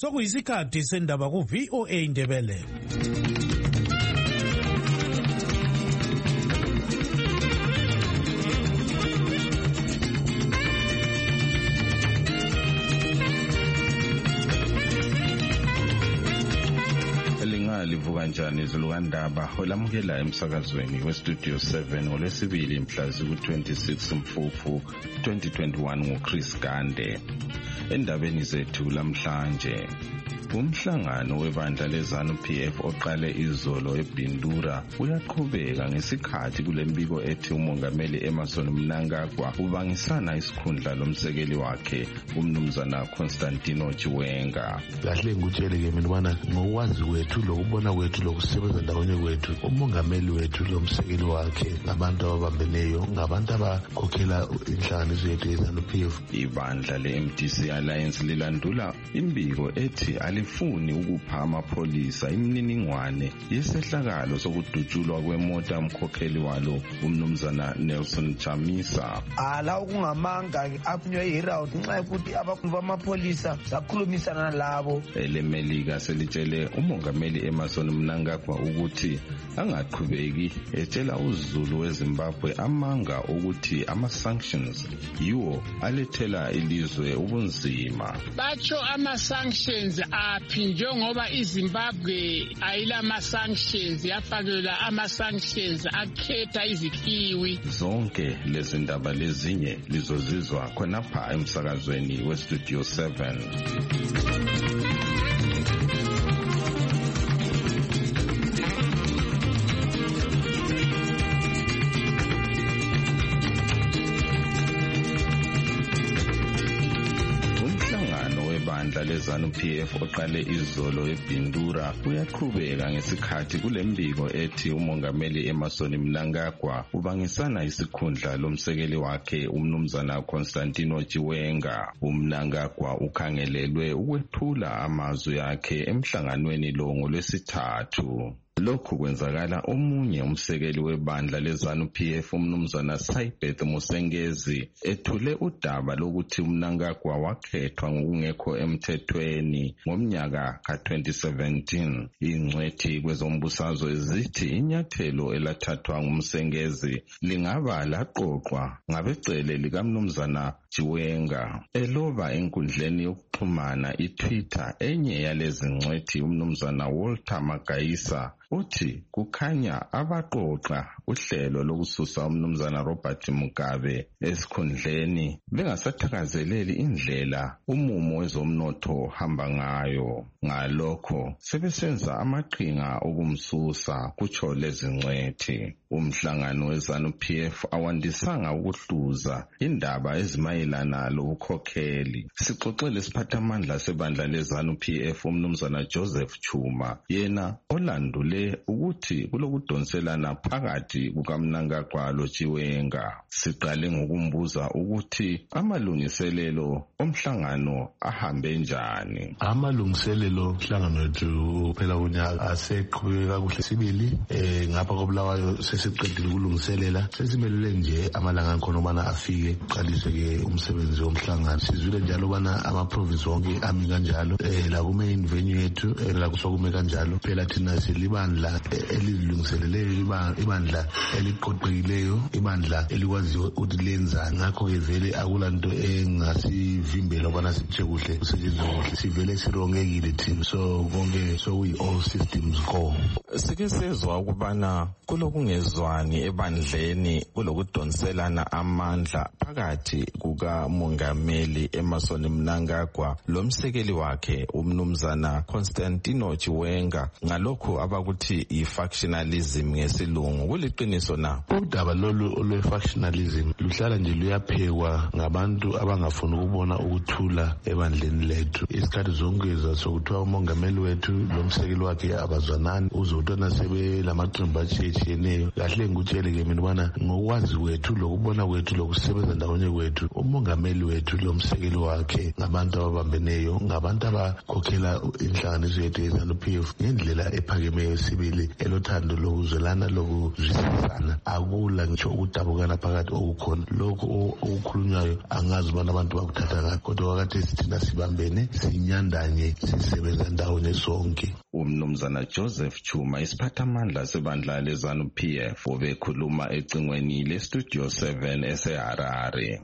Sokuyisikhathi sendaba ku VOA Indebele. Livuka njani izilukandaba olamukela emsakazweni westudio 7 ngolwesibili mhla ziku-26 Mfumfu 2021 nguChris Gande. Endabeni zethu lamhlanje, umhlangano webandla leZANU-PF oqale izolo eBindura uyaqhubeka ngesikhathi kulembiko ethi umongameli Emmerson Mnangagwa ubangisana isikhundla lomsekeli wakhe umnumzana Constantino Chiwenga. Kahle ngikutshele ke mina ubana ngokwazi kwethu lokubona kwethu lokusebenza ndawonye kwethu umongameli wethu lomsekeli wakhe ngabantu ababambeneyo ngabantu abakhokhela inhlanganiso yethu yeZANU-PF. Ibandla le-MDC Alliance lilandula imbiko ethi alifuni ukupha amapholisa imininingwane yesehlakalo sokudutshulwa kwemota umkhokheli walo umnumzana Nelson Chamisa. Ala ukungamanga aphunywe iroute nxa ukuthi abakhulu bamapolisa sakhulumisana nalabo. Elemelika selitshele umongameli Emmerson Mnangagwa ukuthi angaqhubeki etshela uZulu weZimbabwe amanga ukuthi ama-sanctions yiwo alethela ilizwe ubunzima. Batsho ama-sanctions aphi njengoba iZimbabwe ayilama-sanctions yafakelwa ama-sanctions akhetha izikhiwi. Zonke lezi ndaba lezinye lizozizwa khonapha emsakazweni westudio 7. Ibandla leZANU-PF oqale izolo eBindura uyaqhubeka ngesikhathi kulembiko ethi umongameli Emmerson Mnangagwa ubangisana isikhundla lomsekeli wakhe umnumzana Constantino Chiwenga. UMnangagwa ukhangelelwe ukwephula amazwi akhe emhlanganweni lo ngolwesithathu. Lokhu kwenzakala omunye umsekeli webandla leZANU-PF umnumzana Saibeth Musengezi ethule udaba lokuthi uMnangagwa wakhethwa ngokungekho emthethweni ngomnyaka ka-2017. Ingcwethi kwezombusazwe zithi inyathelo elathathwa ngumsengezi lingaba laqoqwa ngabecele likamnumzana Chiwenga. Eloba enkundleni yokuxhumana iTwitter enye yalezi ngcwethi umnumzana Walter Magayisa uthi kukhanya abaqoqa uhlelo lokususa umnumzana Robert Mugabe esikhundleni bengasathakazeleli indlela umumo wezomnotho hamba ngayo. Ngalokho sebesenza amaqhinga okumsusa kutsho lezi ngcwethi. Umhlangano weZANU-PF awandisanga ukuhluza indaba ezimayelana lokukhokheli. Sixoxele isiphathamandla sebandla leZANU-PF umnumzana Joseph Chuma, yena olandule ukuthi kulokudonselana phakathi kukaMnangagwa loChiwenga. Siqale ngokumbuza ukuthi amalungiselelo omhlangano ahambe njani. Amalungiselelo omhlangano wethu phela kunyaka aseqhubeka kakuhle sibili ngapha koBulawayo sesiqedile ukulungiselela sesimelele nje amalanga khona ubana afike qalise ke umsebenzi womhlangano. Sizwile njalo ubana ama-province wonke ami kanjalo la ku-main venue yethu la kusokume kanjalo. Phela thina silibandla elilungiseleleyo, ibandla eliqoqekileyo, ibandla elikwaziyo ukuthi lenzani. Ngakho-ke vele akulanto engasivimbela ubana sitshe kuhle kusetshenzwe kuhle. Sivele sirongekile thina, so konke sokuyi-all systems go. Sike sezwa ukubana kulokungezwani ebandleni kulokudonselana amandla phakathi kukamongameli Emmerson Mnangagwa lomsekeli wakhe umnumzana Constantino Chiwenga ngalokho abakuthi i-factionalism ngesilungu. Kuliqiniso na? Udaba lolu olwe-factionalism luhlala nje luyaphekwa ngabantu abangafuni ukubona ukuthula ebandleni lethu. Isikhathi zonke zasokuthiwa umongameli wethu lomsekeli wakhe abazwanani uzotona sebelamatrimba atshiyeneyo kahle ngikutshele-ke mina ubana ngokwazi kwethu lokubona kwethu lokusebenza ndawonye kwethu umongameli wethu lo msekeli wakhe ngabantu ababambeneyo ngabantu abakhokhela inhlanganiso yethu ye-ZANU-PF ngendlela ephakemeyo sibili elothando lokuzwelana lokuzwisisana akula ngitsho ukudabukana phakathi okukhona lokhu okukhulunywayo angazi ubana abantu bakuthatha ngakho kodwa wakati thina sibambene sinyandanye sisebenza ndawonye sonke. Umnumzana Joseph Chuma isiphathamandla sebandla le-ZANU-PF obekhuluma ecingweni le-Studio 7 eseHarare.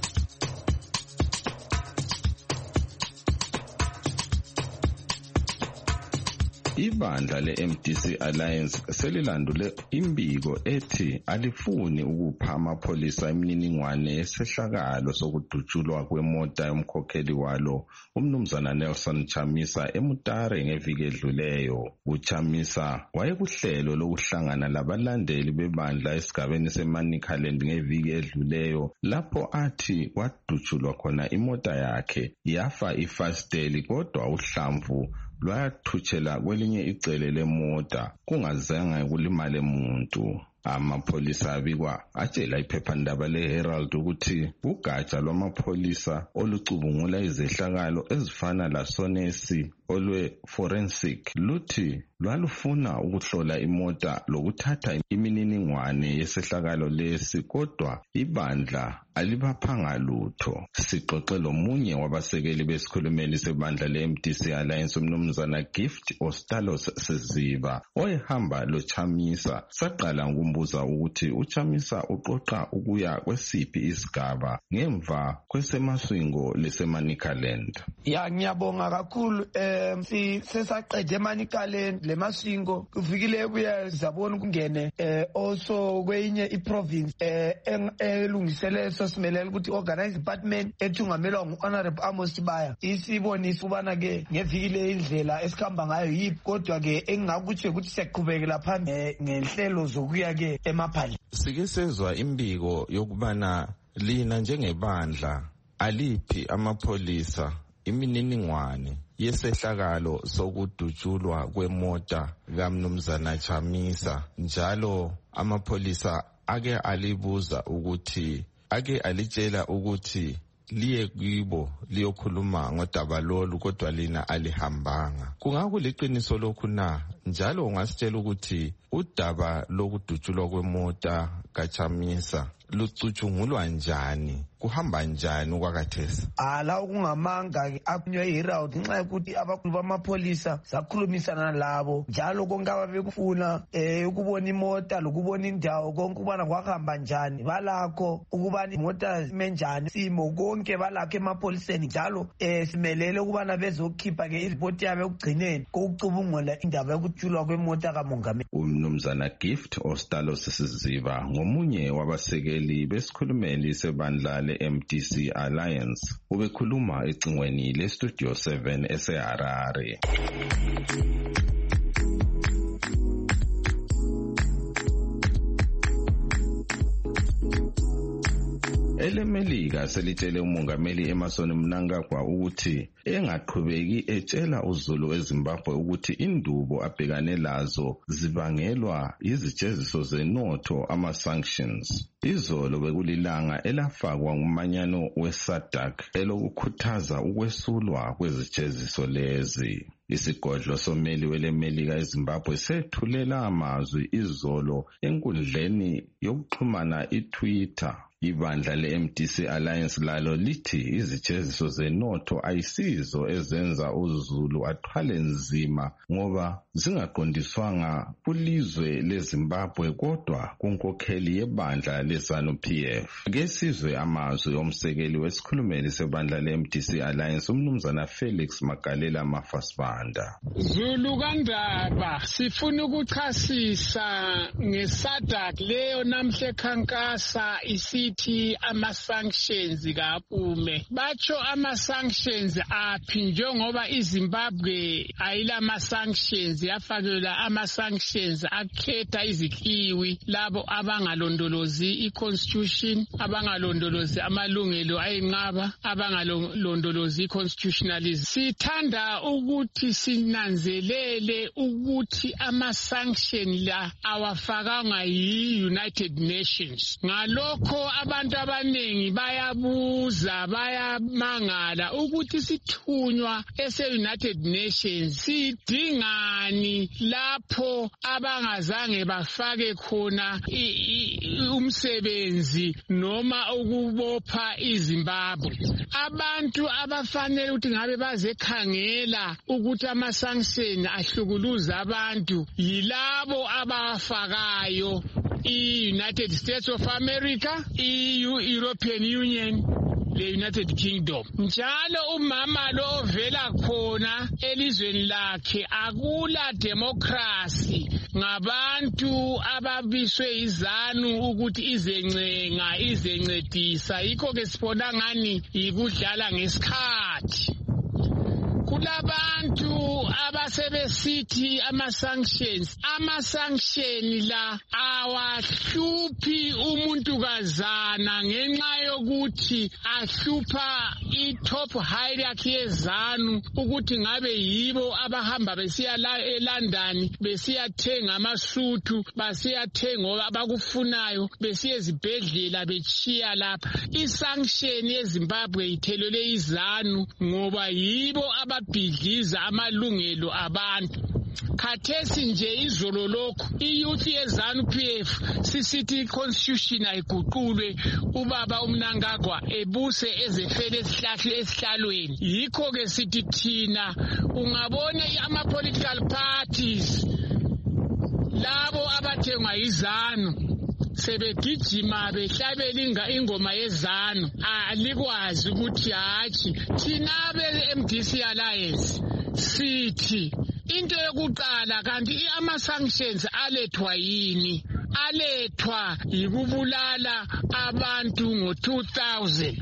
Ibandla le-MDC Alliance selilandule imbiko ethi alifuni ukupha amapholisa imininingwane yesehlakalo sokudutshulwa kwemota yomkhokheli walo umnumzana Nelson Chamisa eMutare ngeviki edluleyo. UChamisa wayekuhlelo lokuhlangana labalandeli bebandla esigabeni seManicaland ngeviki edluleyo lapho athi kwadutshulwa khona imota yakhe yafa ifasteli kodwa uhlamvu lwathutshela kwelinye icele lemota kungazange kulimale umuntu. Amapholisa abikwa atshela iphephandaba le-Herald ukuthi ugatsha lwamapholisa olucubungula izehlakalo ezifana lasonesi olwe-forensic luthi lwalufuna ukuhlola imota lokuthatha imininingwane yesehlakalo lesi kodwa ibandla alibaphanga lutho. Sixoxe lomunye wabasekeli besikhulumeli sebandla le-MDC Alliance umnumzana Gift Ostalos Siziba oyehamba lo Chamisa saqala ukumbuza ukuthi uChamisa uqoqa ukuya kwesiphi isigaba ngemva kwesemaswingo leseManicaland. Ngiyabonga kakhulu sesaqede eManicaland lemaswingo kufikile kuya zabona kungene also kwenye iprovince elungisele sosimelela ukuthi organize department ethungamelwa ngu-Honorable Amos Sibaya isibonisa ubana ke ngevikile indlela esikhamba ngayo yiphi kodwa ke engingakuthi ukuthi siyaqhubekela phambili ngenhlelo zokuya ke emaphandle. Sike sezwa imbiko yokubana lina njengebandla aliphi amapholisa imininingwane yesehlakalo sokudutshulwa kwemota kaMnumzana Chamisa njalo amapholisa ake alibuza ukuthi ake alitshela ukuthi liye kubo liyokhuluma ngodaba lolu kodwa lina alihambanga. Kungakuliqiniso lokhu na njalo ungasitshela ukuthi udaba lokudutshulwa kwemota kaChamisa lucutshungulwa njani kuhamba njani okwakathesi? La kungamanga ke akunywe iRoute nxa yokuthi abakhulu bamapholisa sakhulumisana labo njalo konke ababekufuna ukubona imota lokubona indawo konke ubana kwahamba njani balakho ukubana imota menjani simo konke balakho emapholiseni njalo simelele ukubana bezokhipha ke ireport yabo ekugcineni kokucubungula indaba yokutshulwa kwemota kamongameli. Umnumzana Gift Ostalos Siziba ngomunye wabasekeli besikhulumeli sebandla le-MDC Alliance ubekhuluma ecingweni le-Studio 7 eseHarare. EleMelika selitshele umongameli Emmerson Mnangagwa ukuthi engaqhubeki etshela uZulu eZimbabwe ukuthi indubo abhekane lazo zibangelwa izijeziso zenotho ama-sanctions. Izolo bekulilanga elafakwa ngumanyano we-SADC elokukhuthaza ukwesulwa kwezijeziso lezi. Isigodlo someli weleMelika eZimbabwe sethulela amazwi izolo enkundleni yokuxhumana iTwitter. Ibandla le-MDC Alliance lalo lithi izijeziso zenotho ayisizo ezenza uZulu athwale nzima ngoba zingaqondiswanga kulizwe leZimbabwe kodwa kunkokheli yebandla le-ZANU-PF. Ngesizwe amazwi omsekeli wesikhulumeli sebandla le-MDC Alliance umnumzana Felix Magalela Mafasibanda. Zulu kaNdaba sifuna ukuchasisa ngeSADC leyo namhle khankasa ithi ama-sanctions kaphume. Batsho ama-sanctions aphi njengoba iZimbabwe ayilama-sanctions yafakelwa ama-sanctions akhetha izikiwi labo abangalondolozi i-constitution, abangalondolozi amalungelo ayinqaba, abangalondolozi i-constitutionalism. Sithanda ukuthi sinanzelele ukuthi ama-sanction la awafakanga yi-United Nations. Ngalokho abantu abaningi bayabuza, bayamangala ukuthi sithunywa ese-United Nations sidingani lapho abangazange bafake khona umsebenzi noma ukubopha iZimbabwe. Abantu abafanele ukuthi ngabe bazekhangela ukuthi ama-sanction ahlukuluza abantu yilabo abafakayo i-United States of America, i-European Union, le-United Kingdom. Njalo umama lo ovela khona elizweni lakhe akula democracy, ngabantu ababiswe izanu ukuthi izencenga izencedisa. Yikho ke sibona ngani ikudlala ngesikhathi. Kulabantu abasebesithi ama-sanctions la awahluphi umuntu kazana ngenxa yokuthi ahlupha i-top hierarchy yezanu ukuthi ngabe yibo abahamba besiya eLondon besiyathenga amasutu, basiyathenga abakufunayo, besiya ezibhedlela bechiya lapha. I-sanction yeZimbabwe ithelele izanu ngoba yibo ababhidliza amalungelo abantu. Khathesi nje izolo lokho i-youth yeZANU-PF sisithi i-constitution ayiguqulwe, ubaba uMnangagwa ebuse ezefele esihlalweni. Yikho ke sithi thina ungabona ama-political parties labo abathengwa izanu sebegijima behlabela ingoma yezanu, alikwazi ukuthi hatshi thina be-MDC Alliance sithi into yokuqala kanti ama-sanctions alethwa yini? Alethwa yikubulala abantu ngo-2000.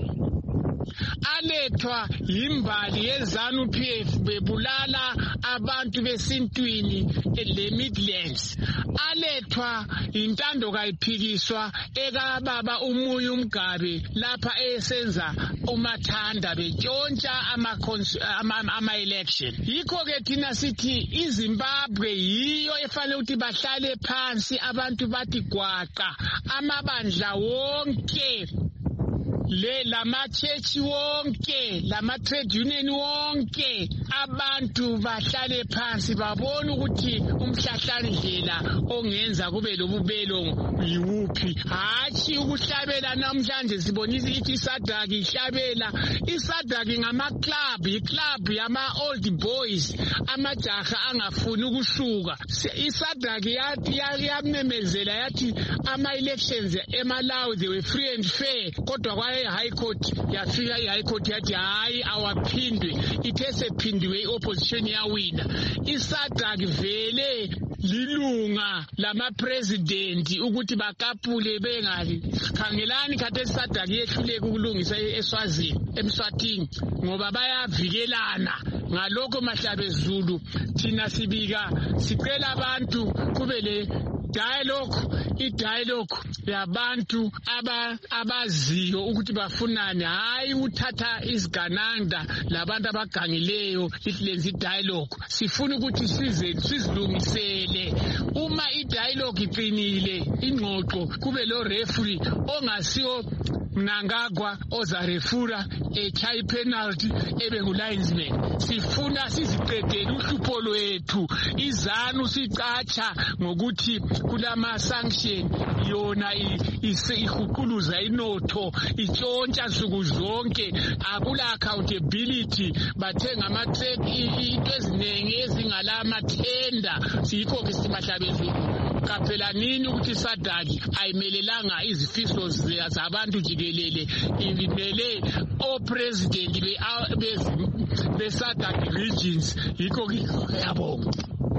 Alethwa yimbali yeZANU-PF bebulala abantu besintwini le-Midlands. Alethwa intando kayiphikiswa ekababa uMuyi uMgabe lapha esenza umathanda betshontsha ama-election. Yikho ke thina sithi iZimbabwe yiyo efanele ukuthi bahlale phansi abantu bathi gwaqa, amabandla wonke lama-church wonke, lama-trade union wonke, abantu bahlale phansi babone ukuthi umhlahlandlela ongenza kube lobubelo yiwuphi. Hatshi ukuhlabela namhlanje sibonisa ithi iSADC ihlabela. iSADC ngama-club, i-club yama-old boys, amajaha angafuni ukushuka. iSADC yamemezela yathi ama-elections eMalawi they were free and fair, kodwa kwaye i-High Court yafika i-High Court yathi hayi awaphindwe. Ithe sephindiwe i-opposition yawina. iSADC vele lilunga lama-president ukuthi bakapule bengali. Khangelani khathesi iSADC yehluleka ukulungisa eMswatini ngoba bayavikelana. Ngalokho Mahlabe Zulu thina sibika sicela abantu kube le i-dialogue yabantu abaziyo ukuthi bafunani, hayi uthatha isigananda labantu abagangileyo lenza i-dialogue. Sifuna ukuthi sizilungisele. Uma i-dialogue iqinile ingxoxo kube lo referee ongasiyo Mnangagwa ozarefura echaya penalty ebe ngu-linesman. Sifuna siziqedele uhlupho lwethu. iZANU sicatsha ngokuthi kulama-sanction yona ihuquluza inotho, itshontsha nsuku zonke, akula accountability, bathenga into eziningi ezingalamathenda. Yikho ke simahlabe kaphela nini ukuthi iSADC ayimelelanga izifiso zabantu jikelele, imele o-president be-SADC regions. Yikho ke yabonga.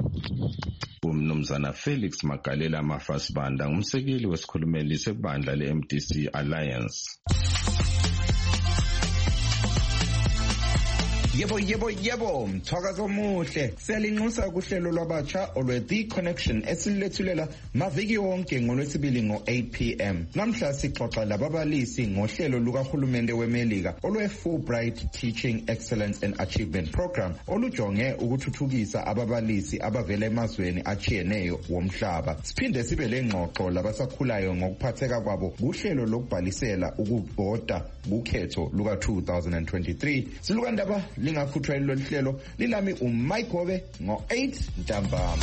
Umnumzana Felix Magalela Mafasibanda ngumsekeli wesikhulumeli sebandla le-MDC Alliance. Yebo, mthwakazo omuhle. Siyalinxusa kuhlelo lwabatsha olwe-The Connection esilethulela maviki wonke ngoLwesibili ngo-8 p.m. Namhla sixoxa lababalisi ngohlelo lukahulumende weMelika olwe-Fulbright Teaching Excellence and Achievement Program olujonge ukuthuthukisa ababalisi abavela emazweni achiyeneyo womhlaba. Siphinde sibe lengxoxo labasakhulayo ngokuphatheka kwabo kuhlelo lokubhalisela ukuvota kukhetho luka-2023. Silukandaba lingakhutshwa lolu hlelo lilami uMike Hobe ngo-8 ntambama.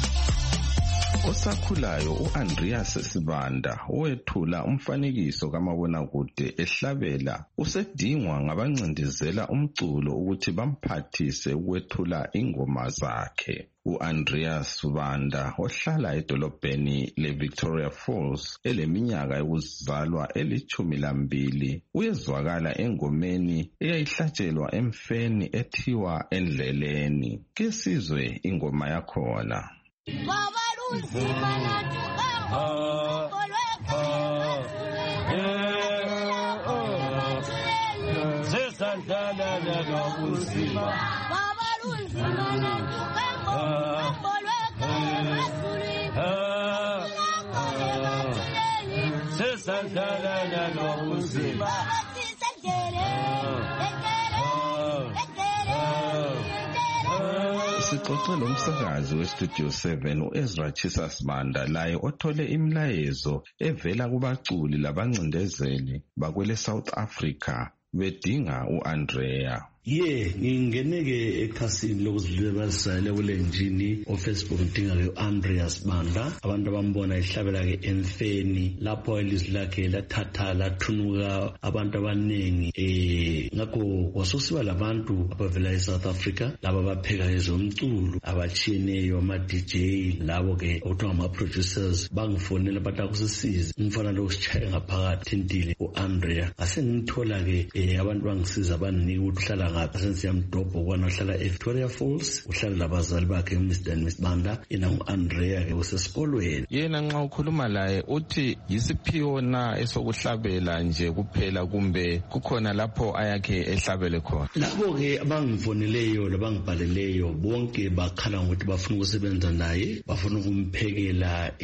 Osakhulayo uAndreas Sibanda owethula umfanekiso kamabonakude ehlabela usedingwa ngabancindezela umculo ukuthi bamphathise ukwethula ingoma zakhe. uAndreas Sibanda ohlala edolobheni leVictoria Falls eleminyaka yokuzalwa eli12 uyezwakala engomeni eyayihlatshelwa emfeni ethiwa Endleleni. Kesizwe ingoma yakhona. Sixoxe lomsakazi weStudio 7 uEzra Chisa Sibanda laye othole imlayezo evela kubaculi labancindezeli bakwele South Africa bedinga uAndrea. Ngingeneke ekhasini lokuzilibazisa lebulenjini ofacebook ngidinga uAndreas Sibanda. Abantu abambona ehlabela ke emfeni lapho ilizwi lakhe lathatha lathunuka abantu abanengi. Ngakho kwasusiba labantu abavela eSouth Africa laba bapheka ezomculo abachiyeneyo ama-DJ labo ke okuthiwa ama-producers bangifonela bathi akusisize ngifana lokusichaya ngaphakathi thintile uAndrea. Asengithola ke abantu bangisiza abaningi ukuhlala ngapha sensiyamdobho kwana uhlala eVictoria Falls uhlala labazali bakhe uMr and Miss Banda yena uAndrea ke usesikolweni. Yena nxa ukhuluma laye uthi yisiphiwo na esokuhlabela nje kuphela kumbe kukhona lapho ayakhe ehlabele khona? Labo ke abangifoneleyo labangibhaleleyo bonke bakhala ngokuthi bafuna ukusebenza naye, bafuna ukumphekela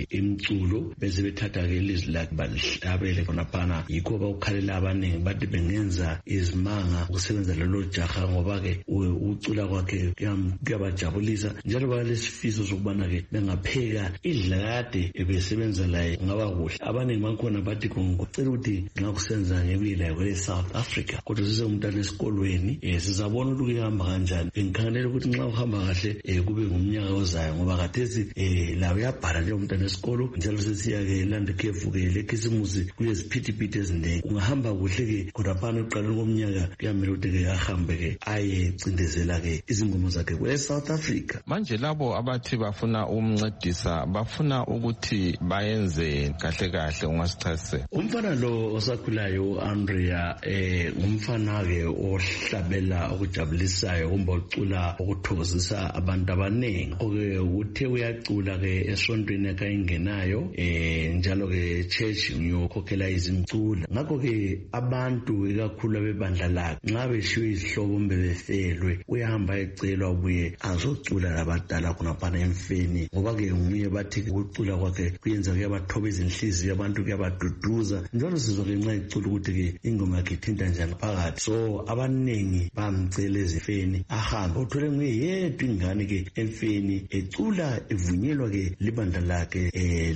imculo bese bethatha ke ilizwi lakhe balihlabele khona phana. Yikho bakukhalela abaningi bathi bengenza izimanga ukusebenza lelo jaha ngoba ke ucula kwakhe kuyabajabulisa njalo balesifiso sokubana ke bengapheka idlakade ebesebenza laye ngaba kuhle. Abaningi bakhona bathi ngicela ukuthi nxa kusenza ngebuyela kwe South Africa kodwa size umntana esikolweni sizabona ukuthi kuyahamba kanjani. Ngikhangelela ukuthi nxa uhamba kahle kube ngumnyaka ozayo ngoba khathesi la uyabhala nje umntana esikolo njalo sesiya ke land khefu ke lekhisimusi kuyeziphithiphithi ezinengi. Ungahamba kuhle ke kodwa phana uqala ngomnyaka kuyamela ukuthi ke ahambe ke ayecindezela ke izingoma zakhe kwe South Africa. Manje labo abathi bafuna umncedisa bafuna ukuthi bayenze kahle ungasichase. Umfana lo osakhulayo uAndrea ngumfana ke ohlabela okujabulisayo kumbe ucula ukuthokozisa abantu abaningi. Oke uthe uyacula ke esontweni ekayingenayo njalo ke church uyokhokhela izimculo. Ngakho ke abantu ikakhulu bebandla lakhe nxa beshiwe izihlobo bebefelwe uyahamba ecelwa ubuye azocula labadala khonapha emfeni ngoba ke nguye bathi ukucula kwakhe kuyenza kuyabathoba izinhliziyo abantu kuyabaduduza njalo sizwa ke nxa icula ukuthi ke ingoma yakhe ithinta njani phakathi. So abaningi bamcela ezifeni ahambe uthole nguye yedwa ingane ke emfeni ecula evunyelwa ke libandla lakhe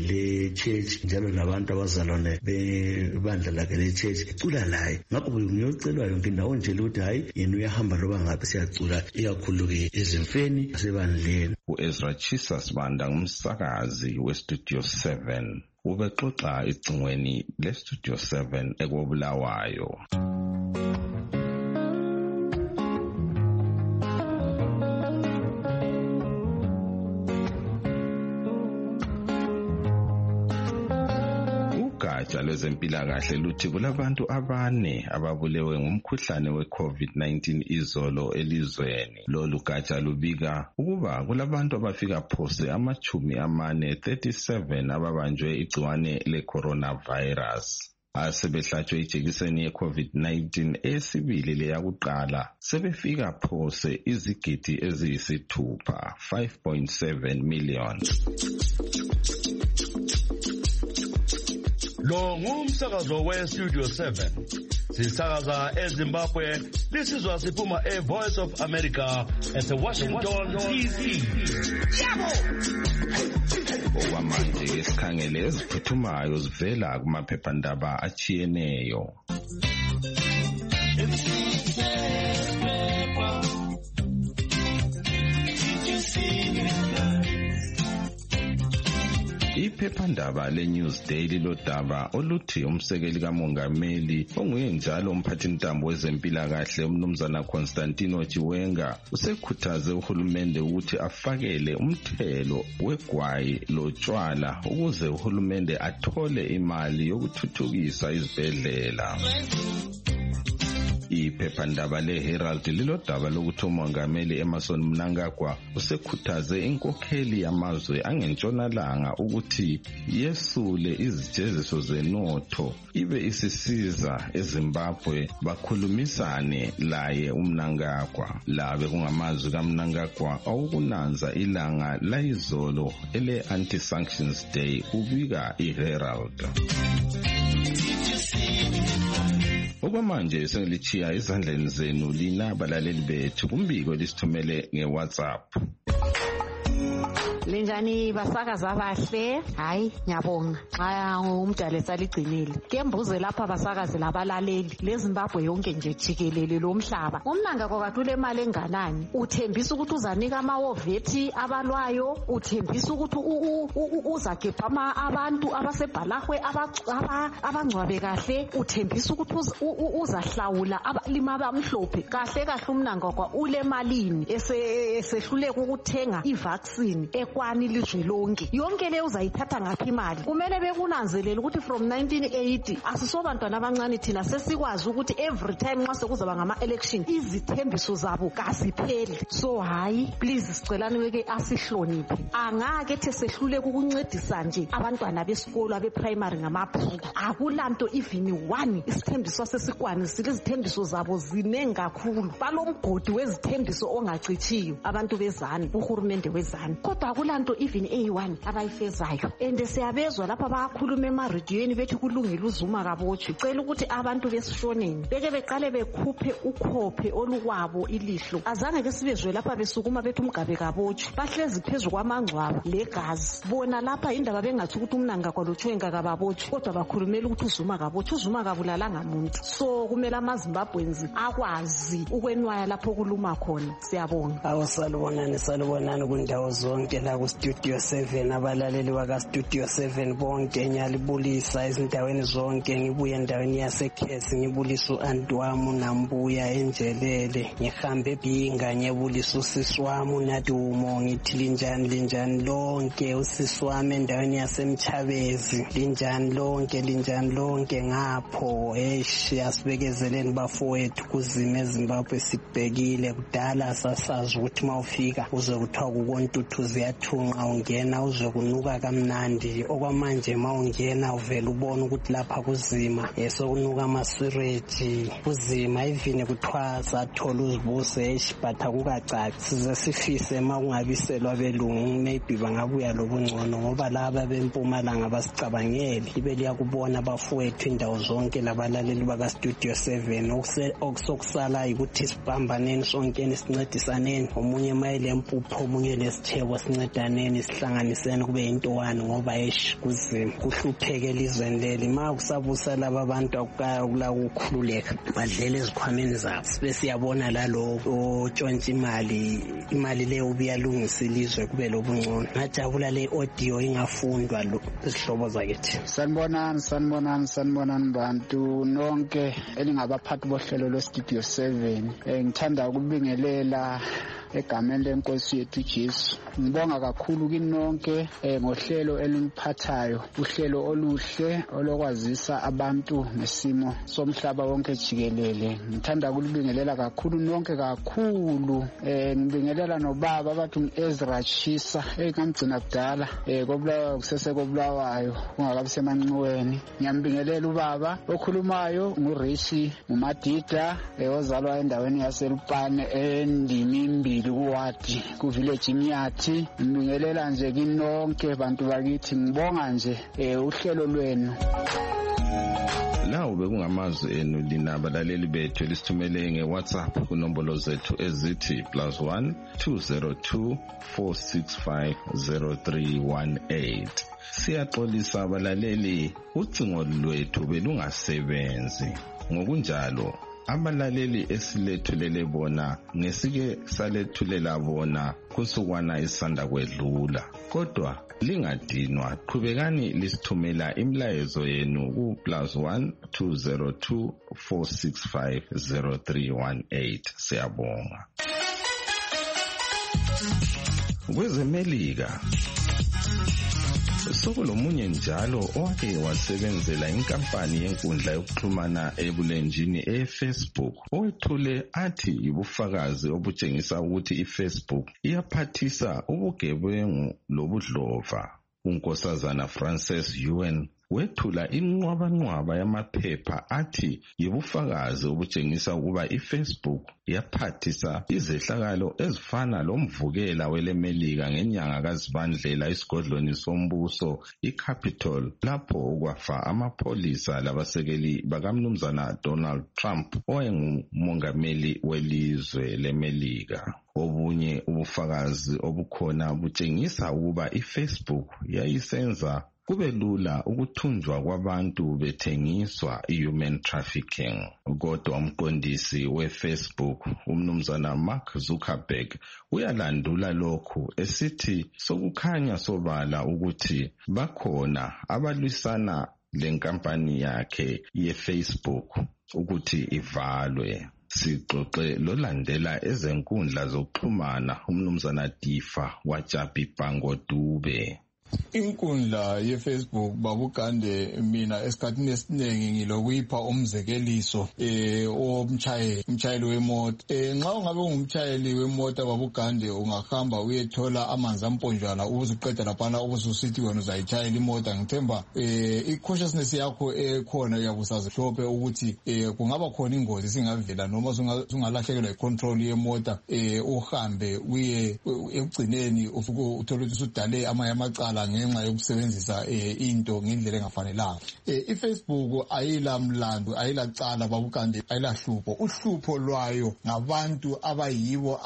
le church njalo labantu abazalwane bebandla lakhe le church ecula laye. Ngakho ngiyocela yonke indawo nje ukuthi hayi yena uyahamba loba ngabe siyacula ikakhulu ke ezimfeni asebandleni. uEzra Chisa Sibanda ngumsakazi weStudio 7 ubexoxa icingweni leStudio 7 ekobulawayo. Ugatsha lwezempilakahle luthi kulabantu 4 ababulewe ngumkhuhlane weCovid-19 izolo elizweni. Lolu gatsha lubika ukuba kulabantu abafika phose 37 ababanjwe igciwane leCoronavirus. asebehlatshwe ijekiseni ye-COVID-19 esibili leyakuqala sebefika phose izigidi eziyisithupha 5.7 million. Lo ngumsakazo we-Studio 7 sisakaza eZimbabwe lisizwa siphuma e-Voice of America ese-Washington DC. Okwamanje sikhangele eziphuthumayo zivela kumaphephandaba achiyeneyo. Iphephandaba le-Newsday lilodaba oluthi umsekeli kamongameli onguye njalo umphathintambo wezempilakahle umnumzana Constantino Chiwenga usekhuthaze uhulumende ukuthi afakele umthelo wegwayi lotshwala ukuze uhulumende athole imali yokuthuthukisa izibhedlela. Iphephandaba le-Herald lilodaba lokuthi umongameli Emmerson Mnangagwa usekhuthaze inkokheli yamazwe angentshonalanga ukuthi yesule izijeziso zenotho ibe isisiza eZimbabwe bakhulumisane laye uMnangagwa. Labe kungamazwi kaMnangagwa awukunanza ilanga layizolo ele-Anti-Sanctions Day, kubika iHerald. Okwamanje sengilichiya izandleni zenu lina balaleli bethu kumbiko lisithumele ngeWhatsApp. Linjani basakaza bahle? Hayi ngiyabonga xa umdala saligcinile. Kembuze lapha basakazi labalaleli leZimbabwe yonke nje jikelele lomhlaba. Umnangagwa kathule imali enganani? Uthembisa ukuthi uzanika amawovethi abalwayo, uthembisa ukuthi uzagebha abantu abasebhalahwe abangcwabe kahle, uthembisa ukuthi uzahlawula abalimi abamhlophe. Kahle umnangagwa ule malini esehluleka ukuthenga ivaccine kwani ilizwe lonke. Yonke le uzayithatha ngaphi imali? Kumele bekunanzelele ukuthi from 1980 asisobantwana abancane thina sesikwazi ukuthi every time nxa sekuzaba ngama-election izithembiso zabo kazipheli. So hayi please sicelani weke asihloniphe. Angake the sehluleka ukuncedisa nje abantwana besikolo abe-primary ngamabhuku. Akulanto even one isithembiso sesikwanisile. Izithembiso zabo zinengi kakhulu. Balomgodi wezithembiso ongacitshiyo abantu bezani, uhulumende wezani. Kodwa akulanto even A1 abayifezayo. And siyabezwa lapha bayakhuluma emarediyweni bethi kulungile uzuma kabotshwe. Cela ukuthi abantu besishoneni beke beqale bekhuphe ukhophe olukwabo ilihlo. Azange ke sibezwe lapha besukuma bethi umgabe kabotshwe. Bahlezi phezulu kwamangcwaba legazi. Bona lapha indaba bengathi ukuthi uMnangagwa loChiwenga kababotshwe, kodwa bakhulumela ukuthi uzuma kabotshwe. Uzuma kabulalanga muntu. So kumele amaZimbabwenzi akwazi ukwenwaya lapho kuluma khona. Siyabonga. Salubonani kundawo zonke la ku-Studio 7, abalaleli baka-Studio 7 bonke ngiyalibulisa ezindaweni zonke. Ngibuye endaweni yaseKhesi ngibulisa u-anti wami uNambuya Enjelele, ngihambe eBhinga ngiyebulisa usisi wami uNadumo. Ngithi linjani lonke usisi wami endaweni yaseMchabezi, linjani lonke ngapho. Asibekezeleni bafowethu kuzimo eZimbabwe sikubhekile kudala, sasazi ukuthi mawufika uze kuthiwa kukontuthu ziyathunqa, ungena uze kunuka kamnandi. Okwamanje mawungena uvela ubona ukuthi lapha kuzima, sokunuka amaswireji kuzima, even kuthiwa sathola uzibuse but akukacaci. Size sifise makungabiselwa belungu maybe bangabuya lobungcono, ngoba laba bempumalanga basicabangeli. Ibe liyakubona bafowethu indawo zonke labalaleli baka-Studio 7. Okusokusala ukuthi sibambaneni sonke sincedisaneni, omunye mayele mpupho omunye lesitheko sincedaneni sihlanganiseni kube into one, ngoba kuzima kuhlupheke elizweni leli. Ma kusabusa laba abantu akukula ukukhululeka badlela ezikhwameni zabo. Sibe siyabona lalo otshontsha imali leyo ubiyalungisa ilizwe kube lobungcono. Ngajabula le audio ingafundwa izihlobo zakithi. Sanibonani bantu nonke elingabaphathi bohlelo lwe-Studio 7. Ngithanda ukubingelela egameni lenkosi yethu Jesu. Ngibonga kakhulu kinonke ngohlelo eliphathayo, uhlelo oluhle olokwazisa abantu ngesimo somhlaba wonke jikelele. Ngithanda ukulibingelela kakhulu nonke kakhulu. Ngibingelela nobaba abathi Ezra Chisa engamgcina kudala kobulawayo kusese kobulawayo ungakabi semanxiweni. Ngiyambingelela ubaba okhulumayo nguRishi uMadida ozalwa endaweni yaseLupane endimi 2 kuwadi ku village Imyathi. Ngibingelela nje kinonke bantu bakithi, ngibonga nje uhlelo lwenu. Lawo bekungamazwi enu lina abalaleli bethu elisithumele ngeWhatsApp kunombolo zethu ezithi +1 202 465 0318. Siyaxolisa abalaleli, ucingo lwethu belungasebenzi. Ngokunjalo abalaleli esilethulele bona ngesike salethulela bona kusukwana isanda kwedlula. Kodwa lingadinwa, qhubekani lisithumela imilayezo yenu ku +1 202 465 0318. Siyabonga. Kwezemelika sokulomunye njalo owake wasebenzela inkampani yenkundla yokuxhumana ebulenjini eFacebook owethule athi ibufakazi obutshengisa ukuthi iFacebook iyaphathisa ubugebengu lobudlova. uNkosazana Frances Yuan wethula inqwabanqwaba yamaphepha athi yibufakazi obutshengisa ukuba iFacebook yaphathisa izehlakalo ezifana lomvukela welemelika ngenyanga kaZibandlela esigodlweni sombuso iCapitol lapho okwafa amapholisa labasekeli bakamnumzana Donald Trump owayengumongameli welizwe lemelika. Obunye ubufakazi obukhona butshengisa ukuba iFacebook yayisenza kube lula ukuthunjwa kwabantu bethengiswa human trafficking. Kodwa umqondisi weFacebook umnumzana Mark Zuckerberg uyalandula lokhu esithi sokukhanya sobala ukuthi bakhona abalwisana lenkampani yakhe yeFacebook ukuthi ivalwe. Sixoxe lolandela ezenkundla zokuxhumana umnumzana Difa waJabi Bhangodube. Inkundla yeFacebook babugande mina esikhathini esiningi ngilokuyipha umzekeliso umshayeli wemoto. Nxa ungabe ungumshayeli wemoto babugande ungahamba uyethola amanzi amponjwana ubusuqeda laphana ubususithi wena uzayitshayela imoto. Ngithemba i-consciousness yakho ekhona uyabusazihlophe ukuthi kungaba khona ingozi singavela noma sungalahlekelwa icontrol yemoto uhambe uye ekugcineni ufike uthola ukuthi usudale amanye amacala ngenxa yokusebenzisa into ngendlela engafanelanga. iFacebook ayilamlando ayilacala babukande ayilahlupho. Uhlupho lwayo ngabantu abayibo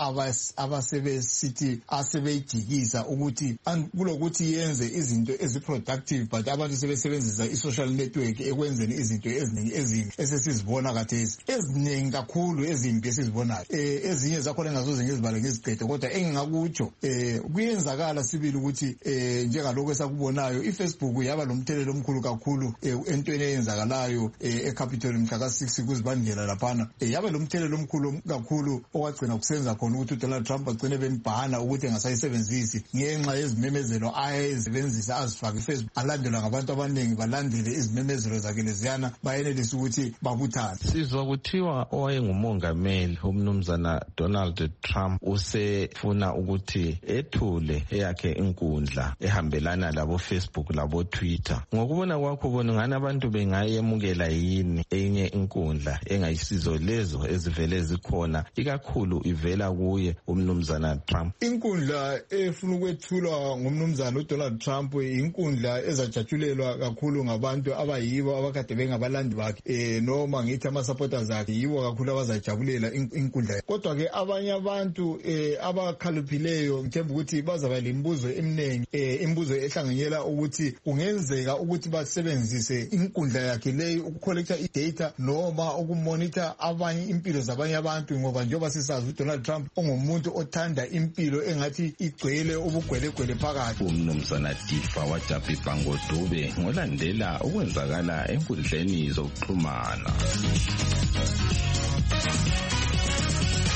abasebesithi asebejikisa ukuthi kulokuthi yenze izinto eziproductive but abantu sebesebenzisa isocial network ekwenzeni izinto eziningi ezimbi esesizibona khathesi eziningi kakhulu ezimbi esizibonayo. Ezinye zakhona engasoze ngizibale ngeziqede kodwa engingakutsho kuyenzakala sibili ukuthi njengalokho esakubonayo iFacebook yaba lomthelelo omkhulu kakhulu entweni eyenzakalayo eCapitol mhla ka6 kuZibandlela laphana. Yaba lomthelelo omkhulu kakhulu okwagcina kusenza khona ukuthi uDonald Trump agcine bembhana ukuthi engasayisebenzisi ngenxa yezimemezelo ayezibenzisa azifaka iFacebook alandelwa ngabantu abaningi balandele izimemezelo zakhe leziyana bayenelisa ukuthi babuthane. Sizwa kuthiwa owayengumongameli umnumzana Donald Trump usefuna ukuthi ethule eyakhe inkundla ehambelana labo Facebook labo Twitter. Ngokubona kwakho bona ngani abantu bengayemukela yini enye inkundla engayisizo lezo ezivele zikhona ikakhulu ivela kuye umnumzana Trump? Inkundla efuna ukwethulwa ngumnumzana uDonald Trump inkundla ezajatshulelwa kakhulu ngabantu abayibo abakade bengabalandi bakhe noma ngithi ama supporters akhe yibo kakhulu abazajabulela inkundla. Kodwa ke abanye abantu abakhaliphileyo ngithemba ukuthi bazaba lembuzo eminingi imbuzo ehlanganyela ukuthi kungenzeka ukuthi basebenzise inkundla yakhe leyo ukucollecta idata noma ukumonitor abanye impilo zabanye abantu ngoba njengoba sisazi uDonald Trump ongumuntu othanda impilo engathi igcwele ubugwelegwele phakathi. Umnumzana Difa waJabi Bhangodube ngolandela okwenzakala enkundleni zokuxhumana.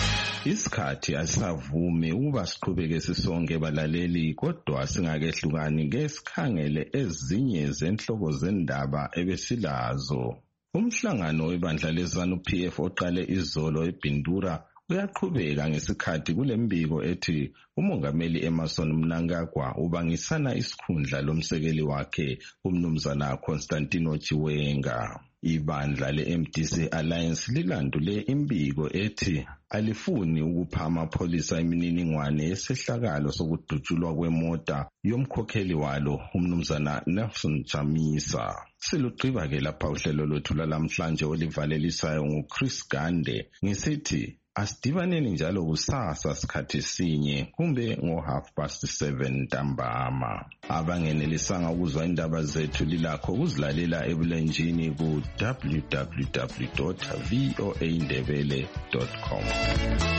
Isikhathi asisavumi ukuba siqhubeke sisonke balaleli, kodwa singakehlukani ke sikhangele ezinye zenhloko zendaba ebesilazo. Umhlangano webandla leZANU-PF oqale izolo eBindura uyaqhubeka ngesikhathi kulembiko ethi uMongameli Emmerson Mnangagwa ubangisana isikhundla lomsekeli wakhe umnumzana Constantino Chiwenga. Ibandla le-MDC Alliance lilandule imbiko ethi alifuni ukupha amapholisa imininingwane yesehlakalo sokudutshulwa kwemota yomkhokheli walo umnumzana Nelson Chamisa. Silugqiba-ke lapha uhlelo lwethu lalamhlanje olivalelisayo nguChris Gande ngisithi asidibaneni njalo kusasa sikhathi sinye kumbe ngo7:30 ntambama. Abangenelisanga ukuzwa indaba zethu lilakho ukuzilalela ebulenjini ku www.voaindebele.com.